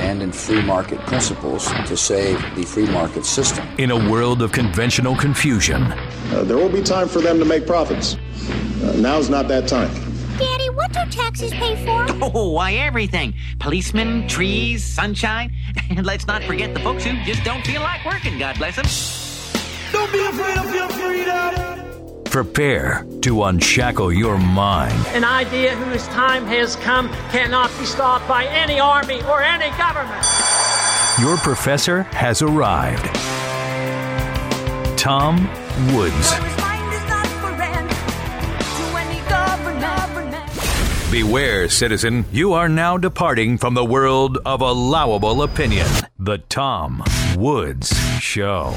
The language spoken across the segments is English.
stand in free market principles to save the free market system. In a world of conventional confusion, there will be time for them to make profits. Now's not that time. Daddy, what do taxes pay for? Oh, why, everything. Policemen, trees, sunshine. And let's not forget the folks who just don't feel like working, God bless them. Don't be afraid of your freedom. prepare to unshackle your mind. An idea whose time has come cannot be stopped by any army or any government. Your professor has arrived. Tom Woods. Beware, citizen, you are now departing from the world of allowable opinion. The Tom Woods Show.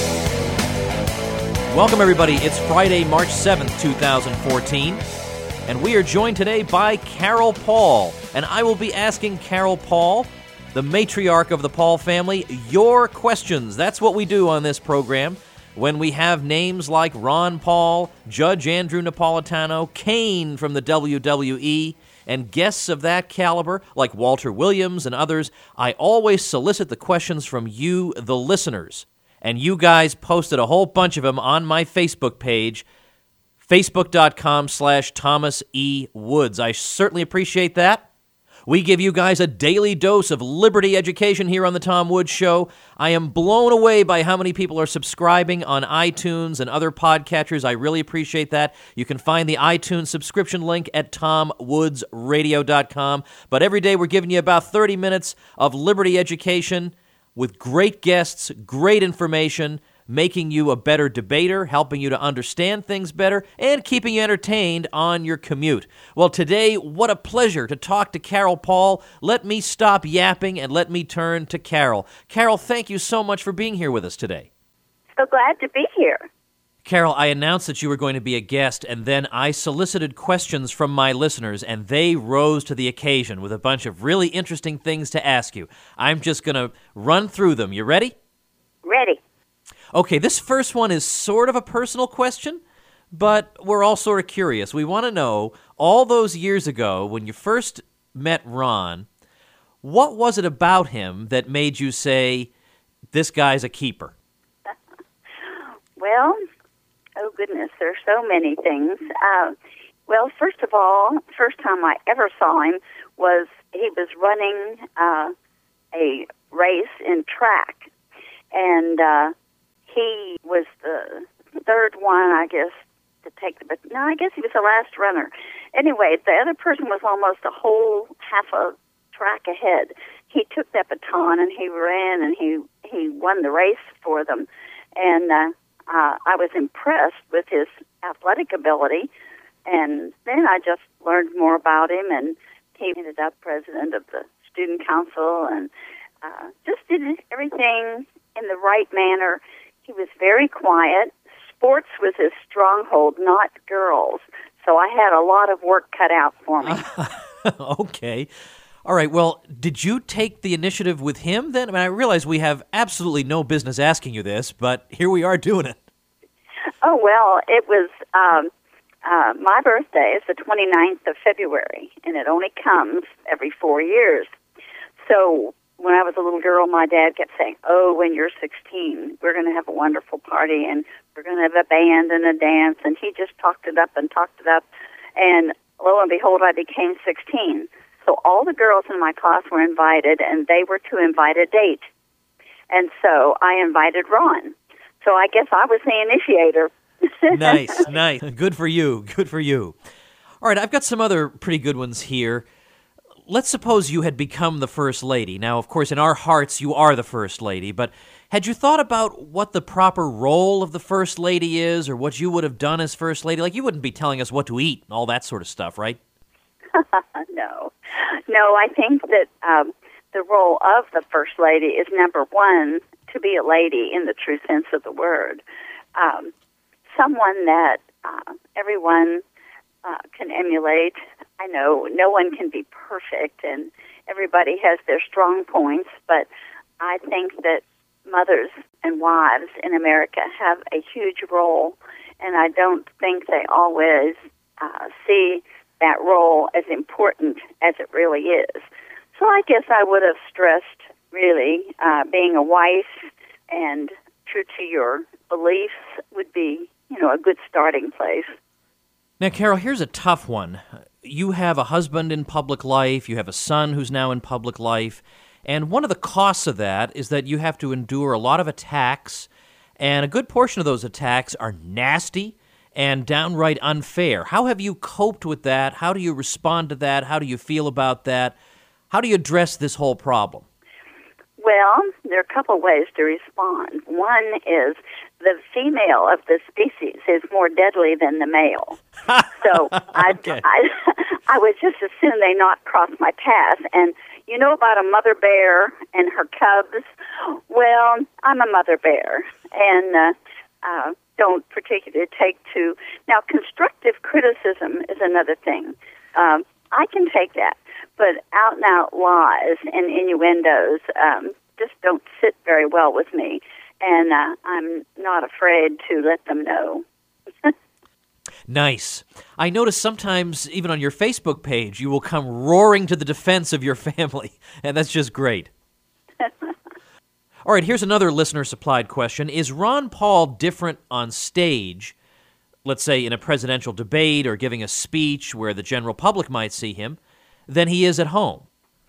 Welcome, everybody. It's Friday, March 7th, 2014, and we are joined today by Carol Paul. And I will be asking Carol Paul, the matriarch of the Paul family, your questions. That's what we do on this program. When we have names like Ron Paul, Judge Andrew Napolitano, Kane from the WWE, and guests of that caliber like Walter Williams and others, I always solicit the questions from you, the listeners. And you guys posted a whole bunch of them on my Facebook page, facebook.com/Thomas E. Woods. I certainly appreciate that. We give you guys a daily dose of liberty education here on the Tom Woods Show. I am blown away by how many people are subscribing on iTunes and other podcatchers. I really appreciate that. You can find the iTunes subscription link at TomWoodsRadio.com. But every day we're giving you about 30 minutes of liberty education with great guests, great information, making you a better debater, helping you to understand things better, and keeping you entertained on your commute. Well, today, what a pleasure to talk to Carol Paul. Let me stop yapping and let me turn to Carol. Carol, thank you so much for being here with us today. So glad to be here. Carol, I announced that you were going to be a guest, and then I solicited questions from my listeners, and they rose to the occasion with a bunch of really interesting things to ask you. I'm just going to run through them. You ready? Ready. Okay, this first one is sort of a personal question, but we're all sort of curious. We want to know, all those years ago, when you first met Ron, what was it about him that made you say, this guy's a keeper? Well, oh goodness, there's so many things. Well, first of all, first time I ever saw him was he was running a race in track, and he was the third one, I guess, to take the... No, I guess he was the last runner. Anyway, the other person was almost a whole half a track ahead. He took that baton and he ran and he won the race for them. And I was impressed with his athletic ability. And then I just learned more about him, and he ended up president of the student council and just did everything in the right manner. He was very quiet. Sports was his stronghold, not girls. So I had a lot of work cut out for me. Okay. All right. Well, did you take the initiative with him then? I mean, I realize we have absolutely no business asking you this, but here we are doing it. Oh, well, it was my birthday is the 29th of February, and it only comes every 4 years. So when I was a little girl, my dad kept saying, oh, when you're 16, we're going to have a wonderful party, and we're going to have a band and a dance. And he just talked it up. And lo and behold, I became 16. So all the girls in my class were invited, and they were to invite a date. And so I invited Ron. So I guess I was the initiator. Nice. Good for you. All right, I've got some other pretty good ones here. Let's suppose you had become the First Lady. Now, of course, in our hearts, you are the First Lady, but had you thought about what the proper role of the First Lady is, or what you would have done as First Lady? Like, you wouldn't be telling us what to eat and all that sort of stuff, right? No, I think that the role of the First Lady is, number one, to be a lady in the true sense of the word. Someone that everyone can emulate. I know no one can be perfect, and everybody has their strong points, but I think that mothers and wives in America have a huge role, and I don't think they always see that role as important as it really is. So I guess I would have stressed, really, being a wife and true to your beliefs would be, a good starting place. Now, Carol, here's a tough one. You have a husband in public life, you have a son who's now in public life, and one of the costs of that is that you have to endure a lot of attacks, and a good portion of those attacks are nasty and downright unfair. How have you coped with that? How do you respond to that? How do you feel about that? How do you address this whole problem? Well, there are a couple ways to respond. One is the female of the species is more deadly than the male. So Okay. I would just as soon they not cross my path. And you know about a mother bear and her cubs? Well, I'm a mother bear and don't particularly take to... Now, constructive criticism is another thing. I can take that. But out-and-out lies and innuendos just don't sit very well with me, and I'm not afraid to let them know. Nice. I notice sometimes, even on your Facebook page, you will come roaring to the defense of your family, and that's just great. All right, here's another listener-supplied question. Is Ron Paul different on stage, let's say in a presidential debate or giving a speech where the general public might see him, than he is at home?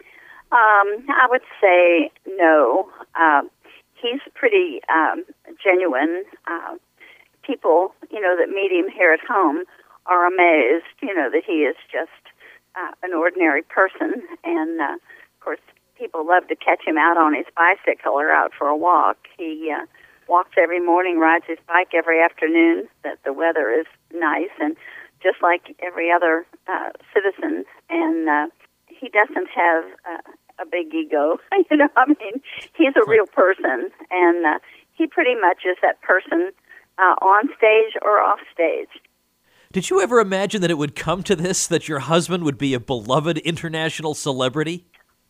I would say no. He's pretty genuine. People, that meet him here at home are amazed, that he is just an ordinary person. And, of course, people love to catch him out on his bicycle or out for a walk. He walks every morning, rides his bike every afternoon, that the weather is nice, and just like every other citizen. And he doesn't have a big ego. He's a real person, and he pretty much is that person on stage or off stage. Did you ever imagine that it would come to this, that your husband would be a beloved international celebrity?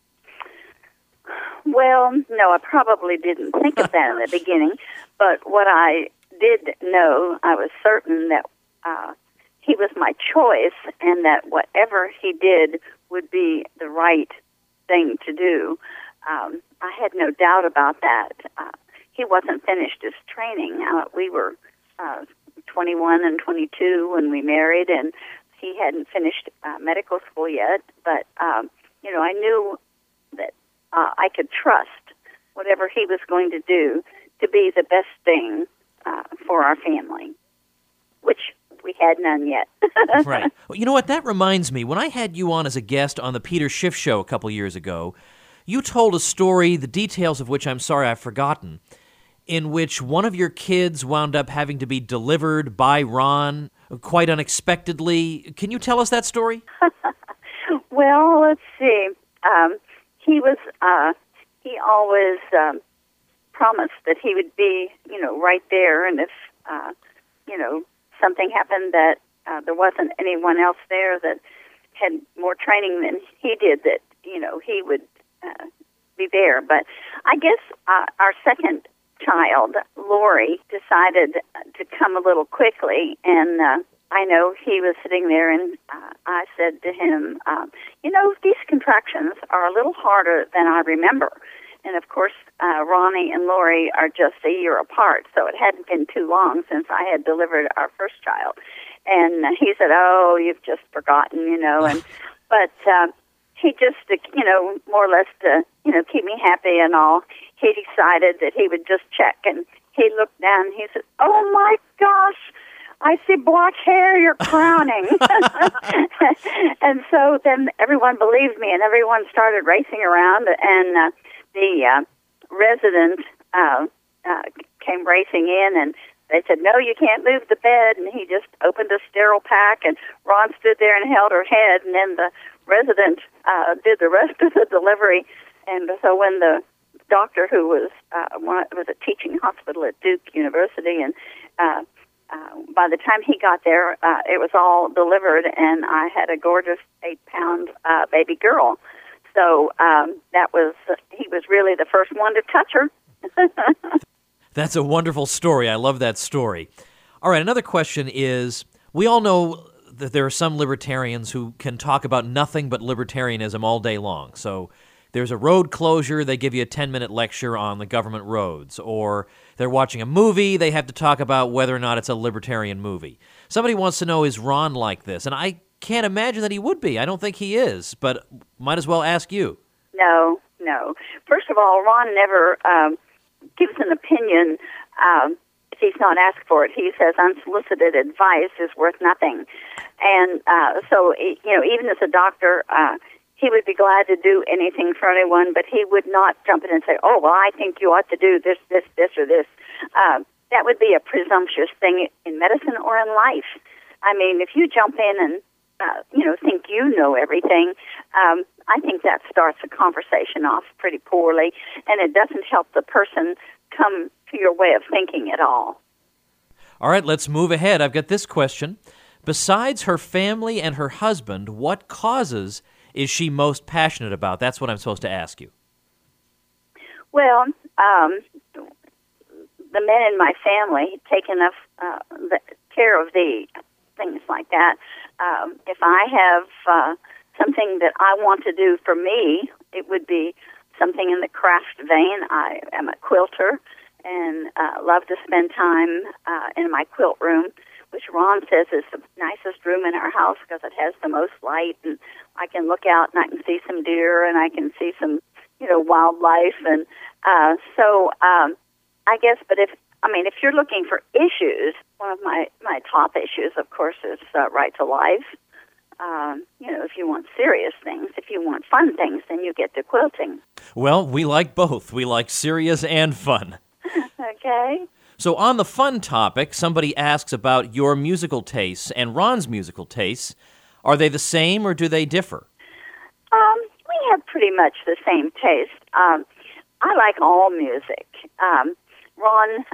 Well, no, I probably didn't think of that in the beginning, but what I did know, I was certain that he was my choice and that whatever he did would be the right thing to do. I had no doubt about that. He wasn't finished his training. We were 21 and 22 when we married, and he hadn't finished medical school yet. But, I knew that I could trust whatever he was going to do to be the best thing for our family, which we had none yet. Right. Well, you know what? That reminds me. When I had you on as a guest on the Peter Schiff Show a couple years ago, you told a story, the details of which I'm sorry I've forgotten, in which one of your kids wound up having to be delivered by Ron quite unexpectedly. Can you tell us that story? Well, let's see. He always promised that he would be, right there, and if, something happened that there wasn't anyone else there that had more training than he did, that, he would be there. But I guess our second child, Lori, decided to come a little quickly, and I know he was sitting there, and I said to him, these contractions are a little harder than I remember. And, of course, Ronnie and Lori are just a year apart, so it hadn't been too long since I had delivered our first child. And he said, oh, you've just forgotten, but he just, more or less to, keep me happy and all, he decided that he would just check. And he looked down and he said, oh, my gosh, I see black hair, you're crowning. And so then everyone believed me, and everyone started racing around, and the resident came racing in, and they said, no, you can't move the bed, and he just opened a sterile pack, and Ron stood there and held her head, and then the resident did the rest of the delivery. And so when the doctor, who was a teaching hospital at Duke University, and by the time he got there, it was all delivered, and I had a gorgeous 8-pound baby girl. So he was really the first one to touch her. That's a wonderful story. I love that story. All right, another question is, we all know that there are some libertarians who can talk about nothing but libertarianism all day long. So there's a road closure, they give you a 10-minute lecture on the government roads. Or they're watching a movie, they have to talk about whether or not it's a libertarian movie. Somebody wants to know, is Ron like this? And I can't imagine that he would be. I don't think he is, but might as well ask you. No. First of all, Ron never gives an opinion if he's not asked for it. He says unsolicited advice is worth nothing. And so, even as a doctor, he would be glad to do anything for anyone, but he would not jump in and say, oh, well, I think you ought to do this, or this. That would be a presumptuous thing in medicine or in life. I mean, if you jump in and, think you know everything, I think that starts a conversation off pretty poorly, and it doesn't help the person come to your way of thinking at all. All right, let's move ahead. I've got this question. Besides her family and her husband, what causes is she most passionate about? That's what I'm supposed to ask you. Well, the men in my family take enough care of the things like that. If I have something that I want to do for me, it would be something in the craft vein. I am a quilter and love to spend time in my quilt room, which Ron says is the nicest room in our house because it has the most light, and I can look out and I can see some deer and I can see some, wildlife, and so I guess. But if you're looking for issues, one of my top issues, of course, is right to life. If you want serious things, if you want fun things, then you get to quilting. Well, we like both. We like serious and fun. Okay. So on the fun topic, somebody asks about your musical tastes and Ron's musical tastes. Are they the same or do they differ? We have pretty much the same taste. I like all music. Ron,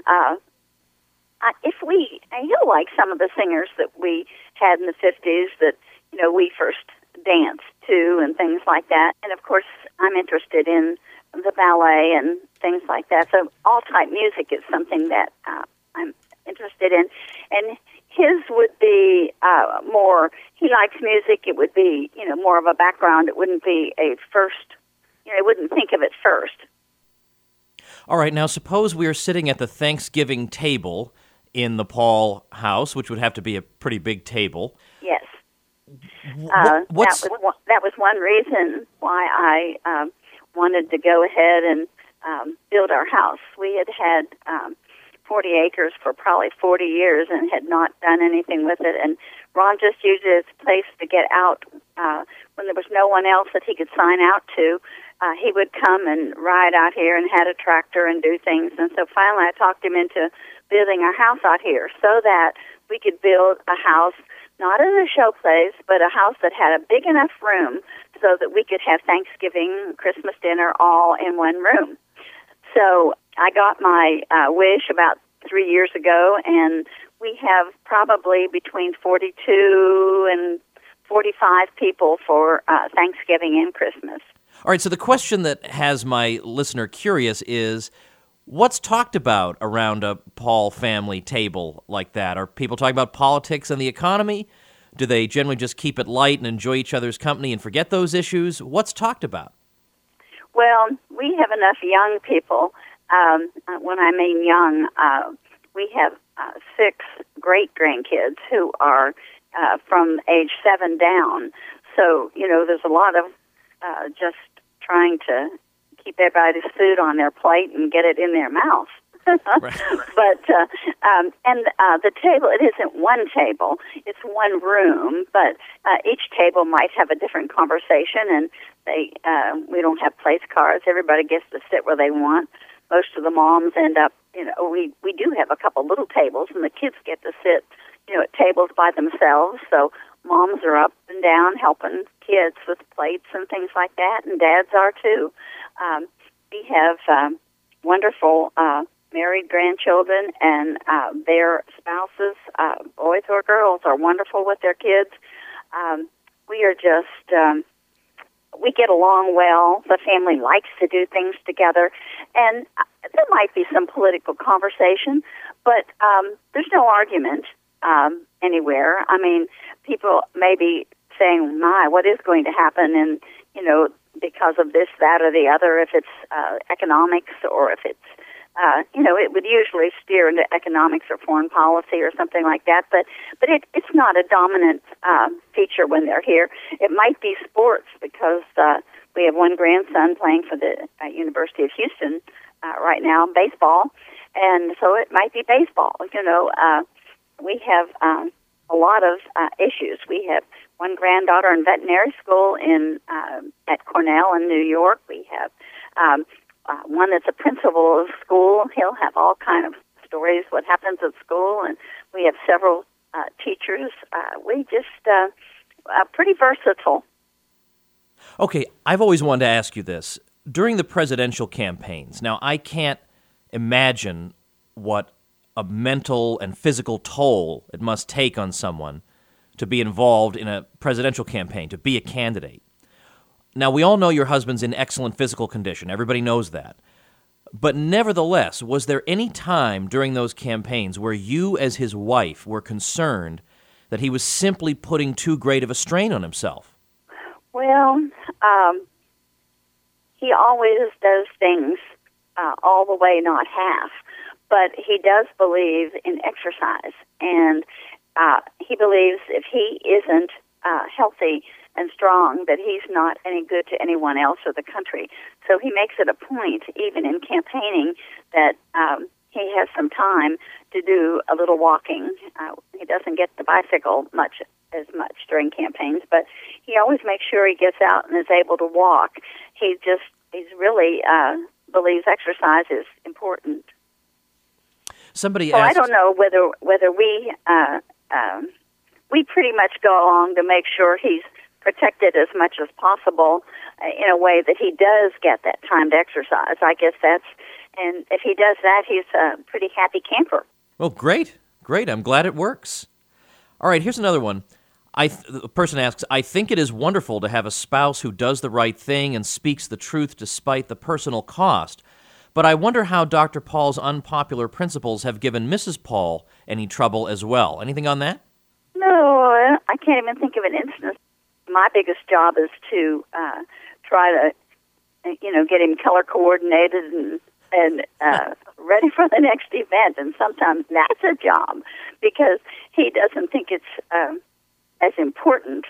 he'll like some of the singers that we had in the 50s that, we first danced to and things like that. And, of course, I'm interested in the ballet and things like that. So all type music is something that I'm interested in. And his would be more, he likes music. It would be, more of a background. It wouldn't be a first, I wouldn't think of it first. All right, now suppose we are sitting at the Thanksgiving table in the Paul house, which would have to be a pretty big table. Yes. That was one reason why I wanted to go ahead and build our house. We had 40 acres for probably 40 years and had not done anything with it, and Ron just used it as a place to get out when there was no one else that he could sign out to. He would come and ride out here and had a tractor and do things, and so finally I talked him into building our house out here so that we could build a house, not in a show place, but a house that had a big enough room so that we could have Thanksgiving, Christmas dinner all in one room. So I got my wish about 3 years ago, and we have probably between 42 and 45 people for Thanksgiving and Christmas. All right, so the question that has my listener curious is, what's talked about around a Paul family table like that? Are people talking about politics and the economy? Do they generally just keep it light and enjoy each other's company and forget those issues? What's talked about? Well, we have enough young people. When I mean young, we have 6 great-grandkids who are from age 7 down. So, there's a lot of just trying to keep everybody's food on their plate and get it in their mouth. Right. But the table, it isn't one table, it's one room, but each table might have a different conversation, and we don't have place cards. Everybody gets to sit where they want. Most of the moms end up, we do have a couple little tables, and the kids get to sit, at tables by themselves, so moms are up and down helping kids with plates and things like that, and dads are too. We have wonderful married grandchildren, and their spouses, boys or girls, are wonderful with their kids. We are just, we get along well. The family likes to do things together, and there might be some political conversation, but there's no argument anywhere. I mean, people may be saying, my, what is going to happen in, because of this, that, or the other, if it's economics or if it's, it would usually steer into economics or foreign policy or something like that. But it's not a dominant feature when they're here. It might be sports because we have one grandson playing for the University of Houston right now, baseball, and so it might be baseball. We have a lot of issues. We have one granddaughter in veterinary school at Cornell in New York. We have one that's a principal of school. He'll have all kind of stories, what happens at school, and we have several teachers. We just pretty versatile. Okay, I've always wanted to ask you this. During the presidential campaigns, now I can't imagine what a mental and physical toll it must take on someone to be involved in a presidential campaign, to be a candidate. Now, we all know your husband's in excellent physical condition. Everybody knows that. But nevertheless, was there any time during those campaigns where you, as his wife, were concerned that he was simply putting too great of a strain on himself? Well, he always does things all the way, not half. But he does believe in exercise, and he believes if he isn't healthy and strong, that he's not any good to anyone else or the country. So he makes it a point, even in campaigning, that he has some time to do a little walking. He doesn't get the bicycle as much during campaigns, but he always makes sure he gets out and is able to walk. He's really believes exercise is important. Somebody so asked, I don't know whether we pretty much go along to make sure he's protected as much as possible in a way that he does get that time to exercise. I guess and if he does that, he's a pretty happy camper. Well, great. I'm glad it works. All right, here's another one. The person asks, I think it is wonderful to have a spouse who does the right thing and speaks the truth despite the personal cost. But I wonder how Dr. Paul's unpopular principles have given Mrs. Paul any trouble as well. Anything on that? No, I can't even think of an instance. My biggest job is to try to, get him color coordinated and ready for the next event. And sometimes that's a job because he doesn't think it's as important.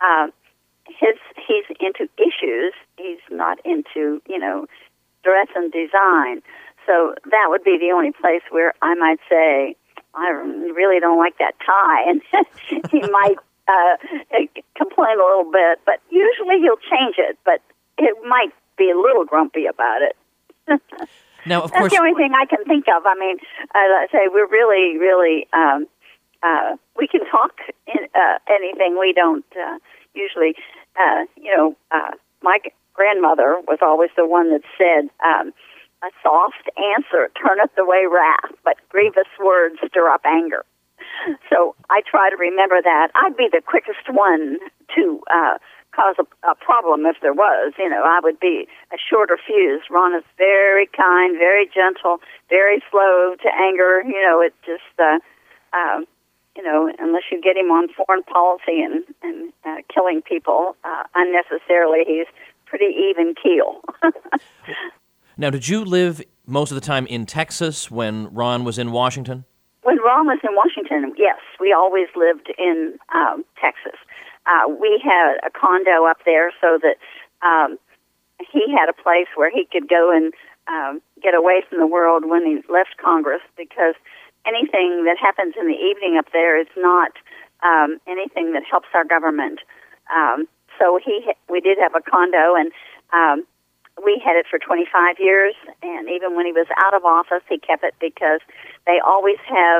He's into issues. He's not into, dress and design. So that would be the only place where I might say, I really don't like that tie. And he might complain a little bit, but usually he'll change it, but it might be a little grumpy about it. Now, of That's course, the only thing I can think of. I mean, I say we're really, we can talk anything. We don't usually, my grandmother was always the one that said, a soft answer turneth away wrath, but grievous words stir up anger. So I try to remember that. I'd be the quickest one to cause a problem if there was. I would be a shorter fuse. Ron is very kind, very gentle, very slow to anger. It just, unless you get him on foreign policy and killing people unnecessarily, he's pretty even keel. Now, did you live most of the time in Texas when Ron was in Washington? When Ron was in Washington, yes, we always lived in Texas. We had a condo up there so that he had a place where he could go and get away from the world when he left Congress, because anything that happens in the evening up there is not anything that helps our government. So we did have a condo, and we had it for 25 years, and even when he was out of office, he kept it because they always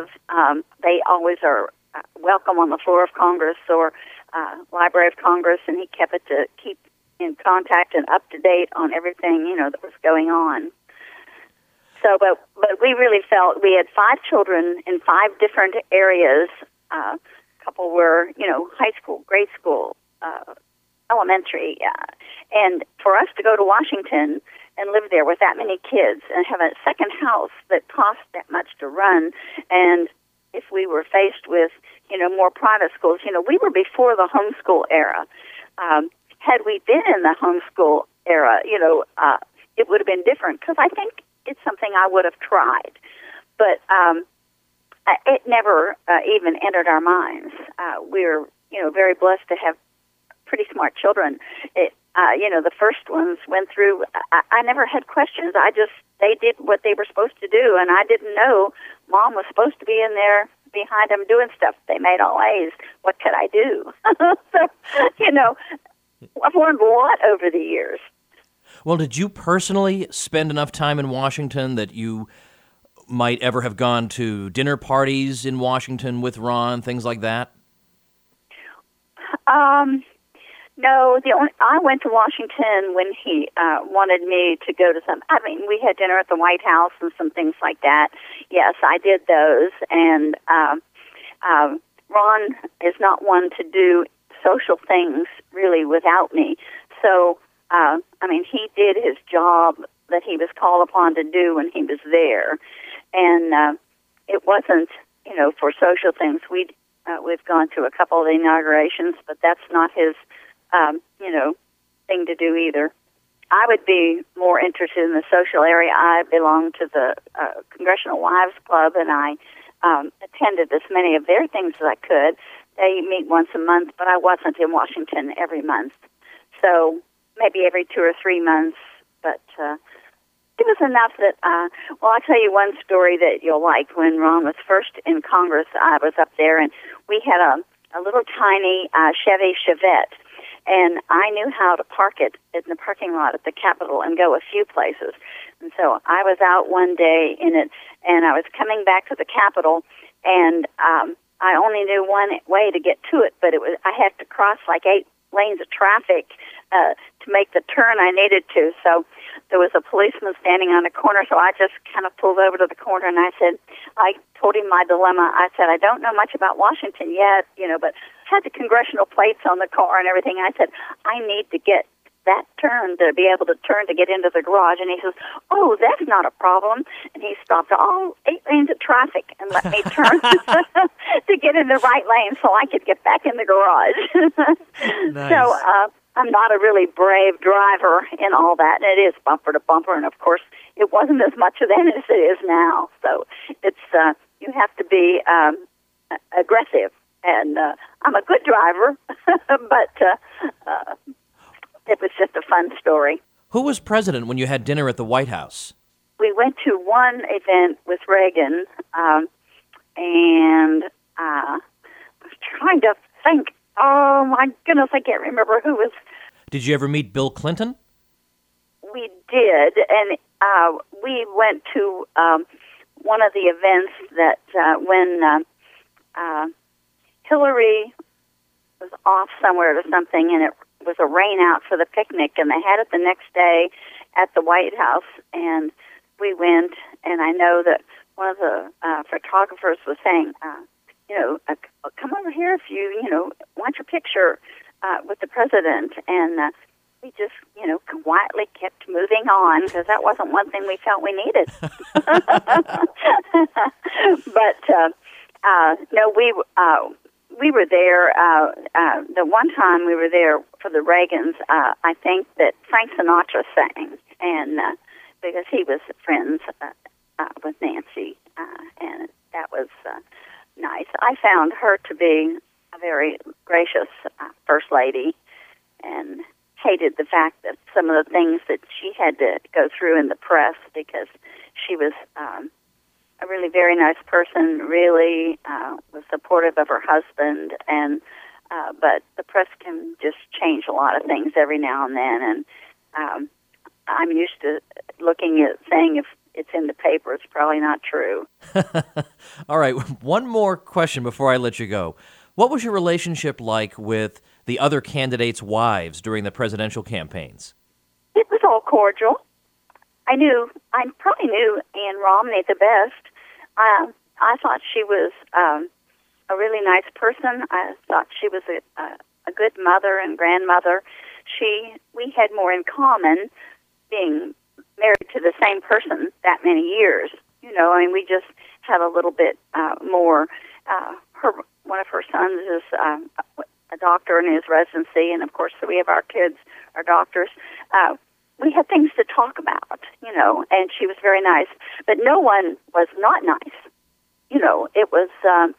are welcome on the floor of Congress or Library of Congress, and he kept it to keep in contact and up to date on everything, that was going on. So, but we really felt we had 5 children in 5 different areas. A couple were, high school, grade school, elementary, and for us to go to Washington and live there with that many kids and have a second house that cost that much to run, and if we were faced with, more private schools, we were before the homeschool era. had we been in the homeschool era, it would have been different, because I think it's something I would have tried. But it never even entered our minds. We're, very blessed to have pretty smart children. The first ones went through, I never had questions. They did what they were supposed to do, and I didn't know Mom was supposed to be in there behind them doing stuff. They made all A's. What could I do? So, I've learned a lot over the years. Well, did you personally spend enough time in Washington that you might ever have gone to dinner parties in Washington with Ron, things like that? No, I went to Washington when he wanted me to go to we had dinner at the White House and some things like that. Yes, I did those. And Ron is not one to do social things really without me. So, he did his job that he was called upon to do when he was there. And it wasn't, for social things. We've gone to a couple of inaugurations, but that's not his thing to do either. I would be more interested in the social area. I belong to the Congressional Wives Club, and I attended as many of their things as I could. They meet once a month, but I wasn't in Washington every month. So maybe every 2 or 3 months, but it was enough that, I'll tell you one story that you'll like. When Ron was first in Congress, I was up there, and we had a little tiny Chevy Chevette, and I knew how to park it in the parking lot at the Capitol and go a few places. And so I was out one day in it, and I was coming back to the Capitol, and I only knew one way to get to it, but I had to cross like 8 lanes of traffic to make the turn I needed to. So there was a policeman standing on the corner, so I just kind of pulled over to the corner, and I told him my dilemma. I said, I don't know much about Washington yet, but had the congressional plates on the car and everything. I said, I need to get that turn to be able to turn to get into the garage. And he says, oh, that's not a problem. And he stopped all 8 lanes of traffic and let me turn to get in the right lane so I could get back in the garage. Nice. So I'm not a really brave driver in all that. It is bumper to bumper, and of course it wasn't as much then as it is now. So it's you have to be aggressive, and I'm a good driver, but it was just a fun story. Who was president when you had dinner at the White House? We went to one event with Reagan, and I was trying to think. Oh, my goodness, I can't remember who was. Did you ever meet Bill Clinton? We did, and we went to one of the events that when Hillary was off somewhere or something, and it was a rain out for the picnic, and they had it the next day at the White House, and we went, and I know that one of the photographers was saying, come over here if you want your picture with the president. And we just, quietly kept moving on, because that wasn't one thing we felt we needed. But, no, we were there. The one time we were there for the Reagans, I think that Frank Sinatra sang, and because he was friends with Nancy, and that was nice. I found her to be a very gracious First Lady, and hated the fact that some of the things that she had to go through in the press, because she was a really very nice person, really was supportive of her husband, and but the press can just change a lot of things every now and then, and I'm used to looking at saying if it's in the paper, it's probably not true. All right, one more question before I let you go. What was your relationship like with the other candidates' wives during the presidential campaigns? It was all cordial. I probably knew Ann Romney the best. I thought she was a really nice person. I thought she was a good mother and grandmother. We had more in common being married to the same person that many years. We just had a little bit more. One of her sons is a doctor in his residency, and of course we have our kids are doctors. We had things to talk about, and she was very nice. But no one was not nice. It was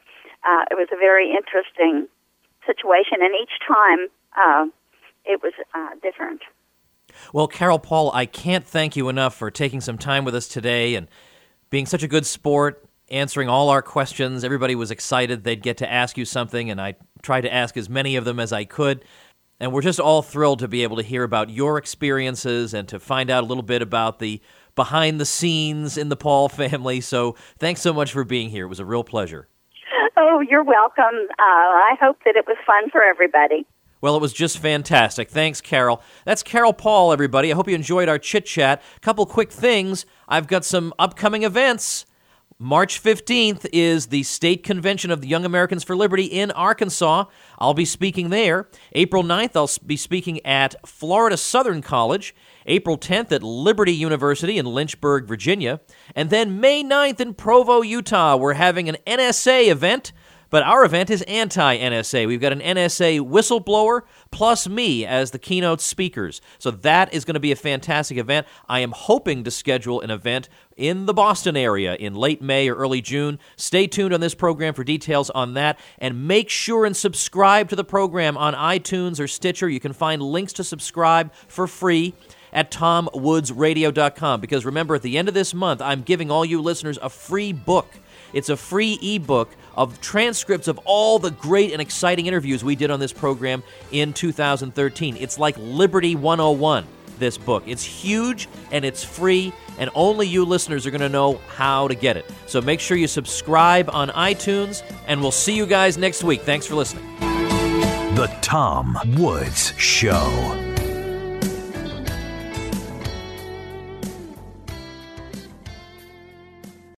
a very interesting situation, and each time it was different. Well, Carol Paul, I can't thank you enough for taking some time with us today and being such a good sport, answering all our questions. Everybody was excited they'd get to ask you something, and I tried to ask as many of them as I could. And we're just all thrilled to be able to hear about your experiences and to find out a little bit about the behind the scenes in the Paul family. So thanks so much for being here. It was a real pleasure. Oh, you're welcome. I hope that it was fun for everybody. Well, it was just fantastic. Thanks, Carol. That's Carol Paul, everybody. I hope you enjoyed our chit-chat. Couple quick things. I've got some upcoming events. March 15th is the State Convention of the Young Americans for Liberty in Arkansas. I'll be speaking there. April 9th, I'll be speaking at Florida Southern College. April 10th at Liberty University in Lynchburg, Virginia. And then May 9th in Provo, Utah, we're having an NSA event. But our event is anti-NSA. We've got an NSA whistleblower plus me as the keynote speakers. So that is going to be a fantastic event. I am hoping to schedule an event in the Boston area in late May or early June. Stay tuned on this program for details on that. And make sure and subscribe to the program on iTunes or Stitcher. You can find links to subscribe for free at TomWoodsRadio.com. Because remember, at the end of this month, I'm giving all you listeners a free book. It's a free ebook of transcripts of all the great and exciting interviews we did on this program in 2013. It's like Liberty 101, this book. It's huge and it's free, and only you listeners are going to know how to get it. So make sure you subscribe on iTunes, and we'll see you guys next week. Thanks for listening. The Tom Woods Show.